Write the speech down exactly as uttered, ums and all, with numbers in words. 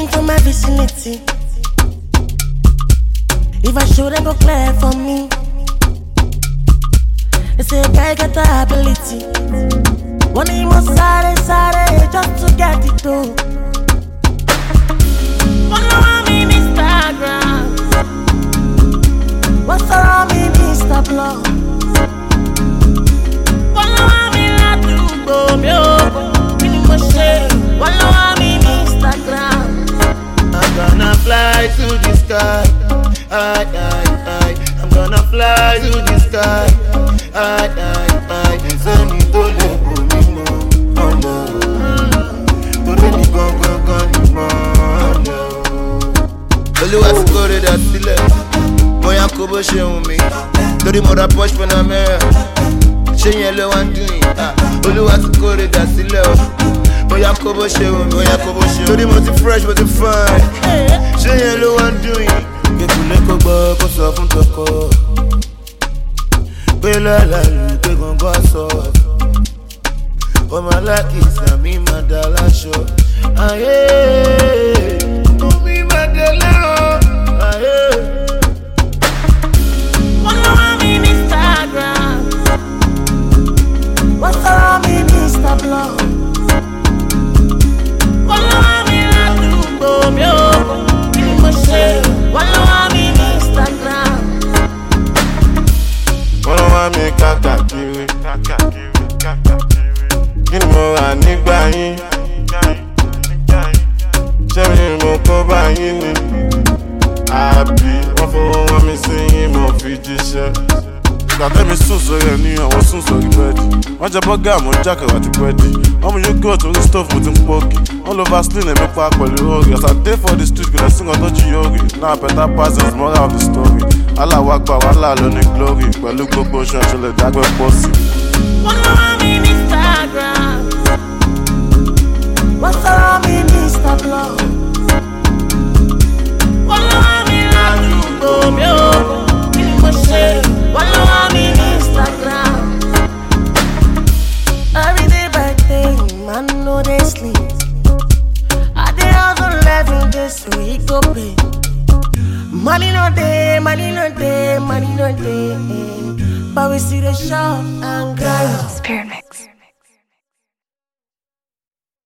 into my vicinity. If I show them go clear for me. They say guy got the ability. One of you must side side just to get it through. Follow me on Instagram. What's around me Insta blog? Follow me la tu go mio. Mini mo share. Follow me on Instagram. I'm gonna fly to the sky. I, I, I. I'm gonna fly to the sky. I, I, I. Send me to the moon. Oh no. To the go go go no. Olúwa ti kórè dà sílẹ̀. Bóyá kó bó ṣe wù mí. Lórí mo ra Porsche Panamera. Ṣé yẹn ló wá ń dùn yìí? Olúwa ti kórè dà sílẹ̀ o. Bóyá kó bó ṣe wù mí. Bóyá kó bó ṣe wù mí. Lórí mo ti fresh mo ti fine. Ṣé yẹn ló wá ń dùn yìí? Kékulé kó gbọ́ kó sọ fún tọkọ. Pé lọ́la lù pé gangan sọ. Ọmọ alákìsà mi máa dá láṣọ. Ayé mi máa dé lẹ́rọ̀. Ayé. Follow me on Instagram. What's around me Insta blog? Follow me la tu go mio. Mini mo share. Follow me on Instagram. Follow me káàkiri. Kí ni mo rà nígbà yín? Ṣé mi mo kó bá yín ni? Àbí wọ́n fowó wọn mi sí yín mo fi jíṣẹ́. Gàtẹ́mi sùn sórí ẹ̀ ní àwọn sùn sórí bẹ́ẹ̀dì. Wọ́n jẹ bọ́gà mo ń jákàrà àti búrẹ́dì. Wọ́n mú yogurt orí stove mo ti ń pọ́ọ̀kì. Wọ́n lo vaseline èmi pa pẹ̀lú orí. As I dey for the street kò lè sìn kan tó jí yóò rí. Now better pass is moral of the story. Aláwa gba wàhálà ló ní glory. Pẹ̀lú gbogbo oṣù ẹ̀ṣọ́ lè dágbẹ́ pọ̀ sí. Follow me on Instagram. What's around me Insta blog? Follow me la tu go mio. Mini mo share. Follow me on Instagram. Every day by day, man no they sleep. I dey hustle every day so he go pay. Money no day, money no day, money no day. But we see the shop and grind. Spirit Mix.